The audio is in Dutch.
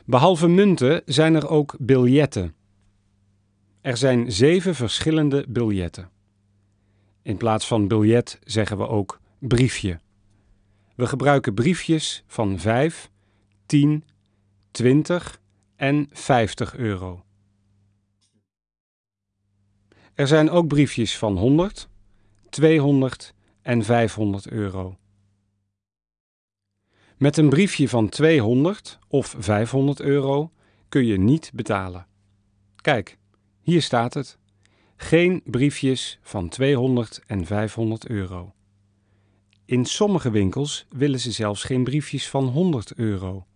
Behalve munten zijn er ook biljetten. Er zijn 7 verschillende biljetten. In plaats van biljet zeggen we ook briefje. We gebruiken briefjes van 5, 10, 20 en 50 euro. Er zijn ook briefjes van 100, 200 en 500 euro. Met een briefje van 200 of 500 euro kun je niet betalen. Kijk, hier staat het. Geen briefjes van 200 en 500 euro. In sommige winkels willen ze zelfs geen briefjes van 100 euro.